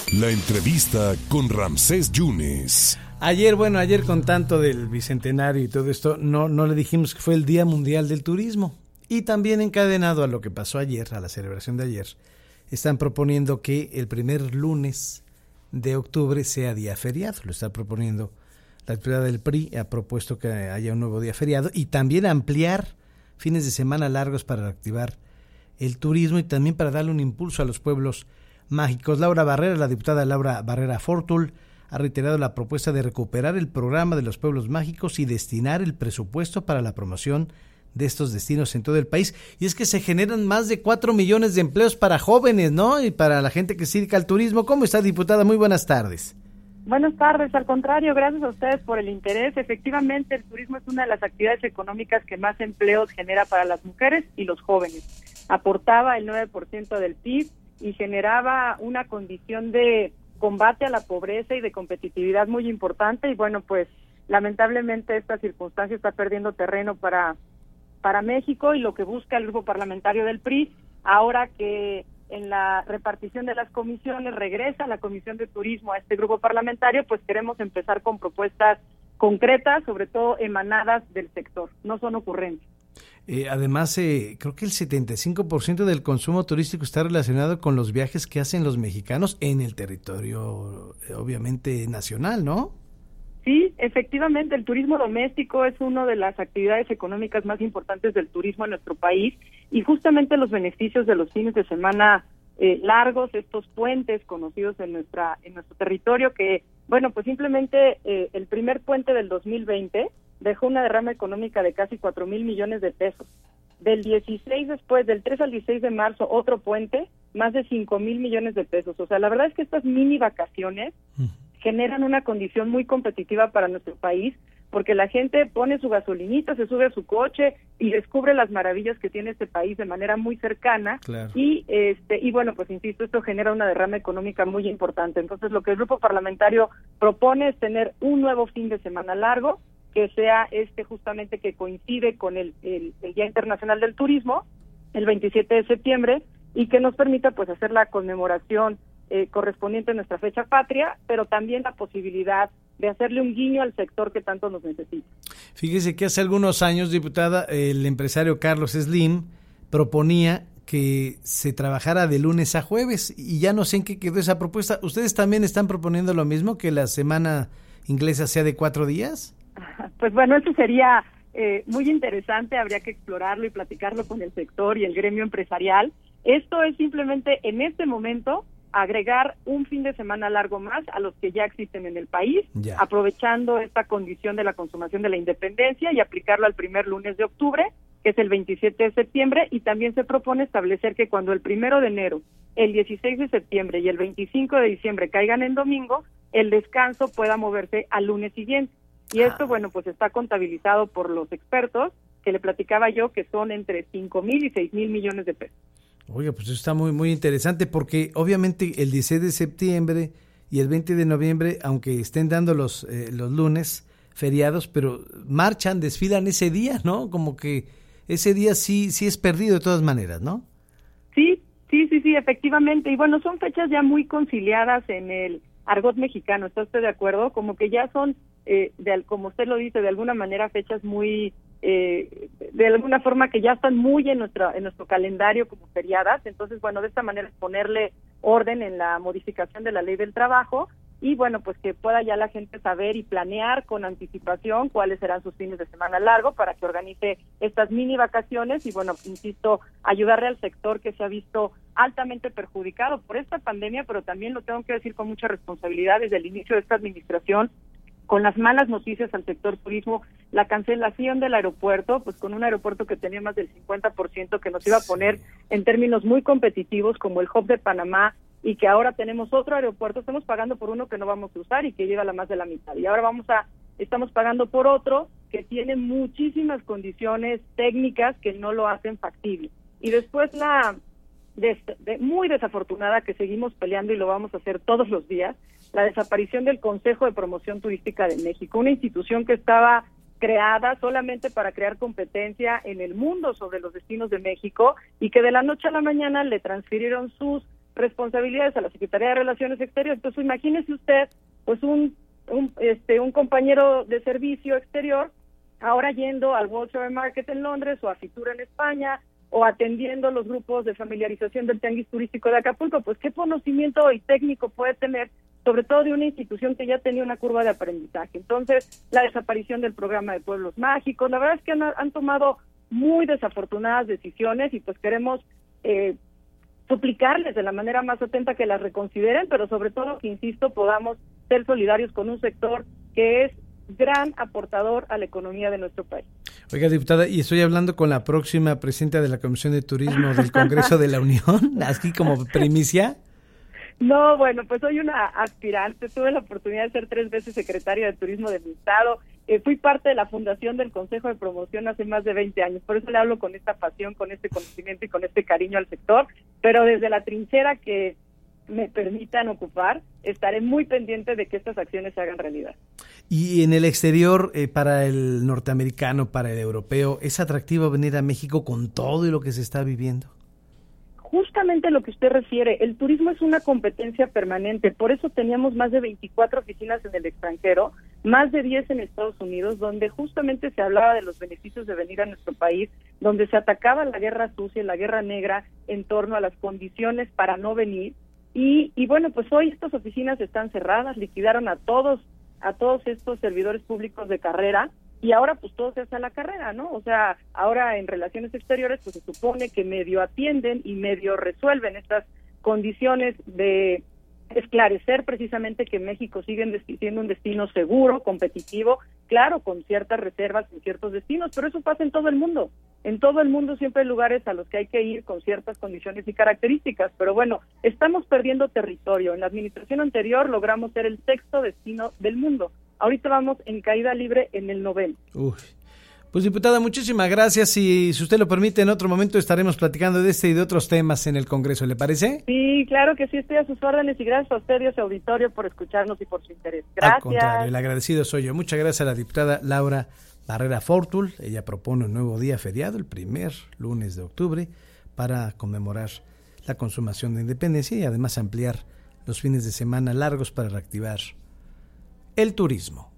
La entrevista con Ramsés Yunes. Ayer con tanto del Bicentenario y todo esto, no le dijimos que fue el Día Mundial del Turismo. Y también encadenado a lo que pasó ayer, a la celebración de ayer, están proponiendo que el primer lunes de octubre sea día feriado. Lo está proponiendo la actividad del PRI, ha propuesto que haya un nuevo día feriado y también ampliar fines de semana largos para reactivar el turismo y también para darle un impulso a los pueblos mágicos. Laura Barrera, la diputada Laura Barrera Fortul, ha reiterado la propuesta de recuperar el programa de los pueblos mágicos y destinar el presupuesto para la promoción de estos destinos en todo el país. Y es que se generan más de 4 millones de empleos para jóvenes, ¿no? Y para la gente que se dedica al turismo. ¿Cómo está, diputada? Muy buenas tardes. Buenas tardes, al contrario, gracias a ustedes por el interés. Efectivamente, el turismo es una de las actividades económicas que más empleos genera para las mujeres y los jóvenes. Aportaba el 9% del PIB y generaba una condición de combate a la pobreza y de competitividad muy importante. Y bueno, pues lamentablemente esta circunstancia está perdiendo terreno para México, y lo que busca el grupo parlamentario del PRI, ahora que en la repartición de las comisiones regresa la Comisión de Turismo a este grupo parlamentario, pues queremos empezar con propuestas concretas, sobre todo emanadas del sector, no son ocurrencias. Además, creo que el 75% del consumo turístico está relacionado con los viajes que hacen los mexicanos en el territorio, obviamente, nacional, ¿no? Sí, efectivamente, el turismo doméstico es una de las actividades económicas más importantes del turismo en nuestro país, y justamente los beneficios de los fines de semana largos, estos puentes conocidos en nuestro territorio, que, bueno, pues simplemente el primer puente del 2020 dejó una derrama económica de casi 4,000 millones de pesos. Del 3 al 16 de marzo, otro puente, más de 5,000 millones de pesos. O sea, la verdad es que estas mini vacaciones generan una condición muy competitiva para nuestro país, porque la gente pone su gasolinita, se sube a su coche y descubre las maravillas que tiene este país de manera muy cercana. Claro. Y bueno, pues insisto, esto genera una derrama económica muy importante. Entonces, lo que el grupo parlamentario propone es tener un nuevo fin de semana largo, que sea justamente que coincide con el Día Internacional del Turismo, el 27 de septiembre, y que nos permita pues hacer la conmemoración correspondiente a nuestra fecha patria, pero también la posibilidad de hacerle un guiño al sector que tanto nos necesita. Fíjese que hace algunos años, diputada, el empresario Carlos Slim proponía que se trabajara de lunes a jueves, y ya no sé en qué quedó esa propuesta. ¿Ustedes también están proponiendo lo mismo, que la semana inglesa sea de 4 días? Pues bueno, eso sería muy interesante, habría que explorarlo y platicarlo con el sector y el gremio empresarial. Esto es simplemente, en este momento, agregar un fin de semana largo más a los que ya existen en el país, aprovechando esta condición de la consumación de la independencia, y aplicarlo al primer lunes de octubre, que es el 27 de septiembre, y también se propone establecer que cuando el 1 de enero, el 16 de septiembre y el 25 de diciembre caigan en domingo, el descanso pueda moverse al lunes siguiente. Y esto, bueno, pues está contabilizado por los expertos, que le platicaba yo, que son entre 5,000 y 6,000 millones de pesos. Oiga, pues eso está muy, muy interesante, porque obviamente el 16 de septiembre y el 20 de noviembre, aunque estén dando los lunes feriados, pero marchan, desfilan ese día, ¿no? Como que ese día sí es perdido de todas maneras, ¿no? Sí, efectivamente. Y bueno, son fechas ya muy conciliadas en el argot mexicano, ¿está usted de acuerdo? Como que ya son, como usted lo dice, de alguna manera fechas muy, de alguna forma que ya están muy en nuestro calendario como feriadas. Entonces, bueno, de esta manera ponerle orden en la modificación de la ley del trabajo, y bueno, pues que pueda ya la gente saber y planear con anticipación cuáles serán sus fines de semana largo para que organice estas mini vacaciones y, bueno, insisto, ayudarle al sector que se ha visto altamente perjudicado por esta pandemia, pero también lo tengo que decir con mucha responsabilidad desde el inicio de esta administración, con las malas noticias al sector turismo, la cancelación del aeropuerto, pues con un aeropuerto que tenía más del 50%, que nos iba a poner en términos muy competitivos como el hub de Panamá, y que ahora tenemos otro aeropuerto, estamos pagando por uno que no vamos a usar y que lleva la más de la mitad, y ahora estamos pagando por otro que tiene muchísimas condiciones técnicas que no lo hacen factible. Y después muy desafortunada, que seguimos peleando y lo vamos a hacer todos los días, la desaparición del Consejo de Promoción Turística de México, una institución que estaba creada solamente para crear competencia en el mundo sobre los destinos de México, y que de la noche a la mañana le transfirieron sus responsabilidades a la Secretaría de Relaciones Exteriores. Entonces, imagínese usted, pues un compañero de servicio exterior ahora yendo al World Travel Market en Londres o a Fitur en España o atendiendo los grupos de familiarización del tianguis turístico de Acapulco. Pues qué conocimiento y técnico puede tener, sobre todo de una institución que ya tenía una curva de aprendizaje. Entonces, la desaparición del programa de Pueblos Mágicos, la verdad es que han tomado muy desafortunadas decisiones y pues queremos suplicarles de la manera más atenta que las reconsideren, pero sobre todo que, insisto, podamos ser solidarios con un sector que es gran aportador a la economía de nuestro país. Oiga, diputada, y estoy hablando con la próxima presidenta de la Comisión de Turismo del Congreso de la Unión, así como primicia. No, bueno, pues soy una aspirante, tuve la oportunidad de ser 3 veces secretaria de Turismo de mi estado, fui parte de la fundación del Consejo de Promoción hace más de 20 años, por eso le hablo con esta pasión, con este conocimiento y con este cariño al sector, pero desde la trinchera que me permitan ocupar, estaré muy pendiente de que estas acciones se hagan realidad. Y en el exterior, para el norteamericano, para el europeo, ¿es atractivo venir a México con todo y lo que se está viviendo? Justamente lo que usted refiere, el turismo es una competencia permanente, por eso teníamos más de 24 oficinas en el extranjero, más de 10 en Estados Unidos, donde justamente se hablaba de los beneficios de venir a nuestro país, donde se atacaba la guerra sucia, la guerra negra, en torno a las condiciones para no venir. Y bueno, pues hoy estas oficinas están cerradas, liquidaron a todos estos servidores públicos de carrera, y ahora pues todo se hace a la carrera, ¿no? O sea, ahora en Relaciones Exteriores pues se supone que medio atienden y medio resuelven estas condiciones de esclarecer precisamente que México sigue siendo un destino seguro, competitivo, claro, con ciertas reservas en ciertos destinos, pero eso pasa en todo el mundo. En todo el mundo siempre hay lugares a los que hay que ir con ciertas condiciones y características, pero bueno, estamos perdiendo territorio. En la administración anterior logramos ser el 6º destino del mundo. Ahorita vamos en caída libre en el 9º. Pues, diputada, muchísimas gracias, y si usted lo permite, en otro momento estaremos platicando de este y de otros temas en el Congreso, ¿le parece? Sí, claro que sí, estoy a sus órdenes, y gracias a usted y a su auditorio por escucharnos y por su interés. Gracias. Al contrario, el agradecido soy yo. Muchas gracias a la diputada Laura Barrera Fortul. Ella propone un nuevo día feriado, el primer lunes de octubre, para conmemorar la consumación de independencia y además ampliar los fines de semana largos para reactivar el turismo.